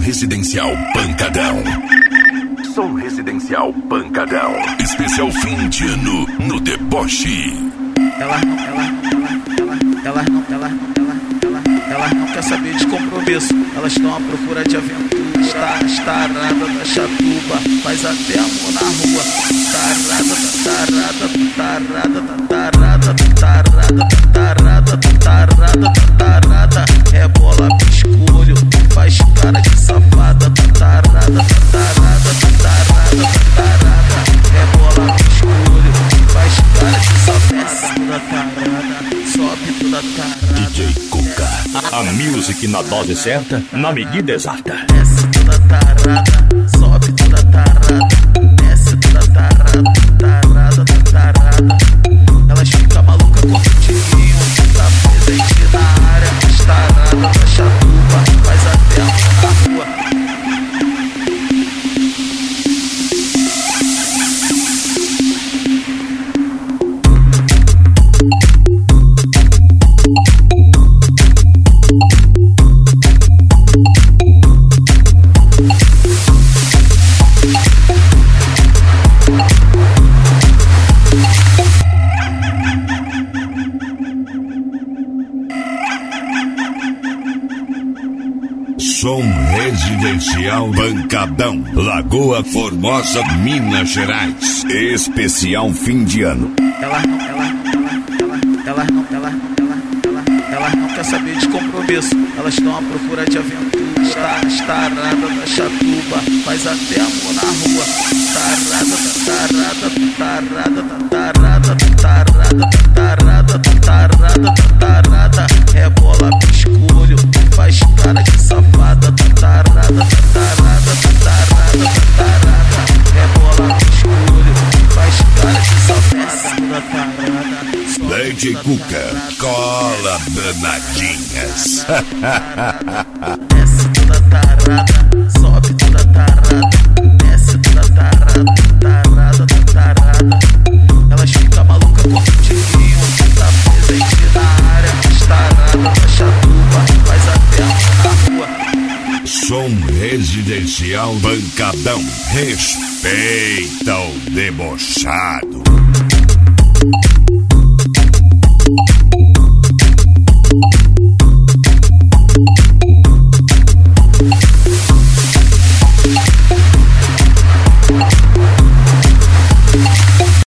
residencial pancadão. Som residencial pancadão. Especial fim de ano no deboche. Elas não quer saber de compromisso, elas estão à procura de aventura. Tarada da chatuba, faz até amor na rua. Tarada, rebola pisculho, faz cara de safada. Tarada, rebola pisculho, faz cara de safada. Sobe toda tarada. DJ Cuca, a music na dose certa, na medida exata. Desce toda tarada, sobe toda tarada. Desce toda tarada. Elas ficam malucas com o tirinho, tá presente na área. Tarada da chatuba, faz até amor na rua. Som residencial pancadão. Lagoa Formosa, Minas Gerais. Especial fim de ano. Elas não quer saber de compromisso, elas estão à procura de aventura. Tarada da chatuba, faz até amor na rua. Tarada, rebola pisculho, faz cara de safada. Tarada, rebola pisculho, faz cara de safada. Lady Cuca, cola danadinhas. Desce toda tarada, sobe toda tarada. Desce toda tarada. Elas ficam malucas com o tirinho, tá presente na área. Tarada da chatuba, faz até amor na rua. Som residencial pancadão. Respeita o debochado.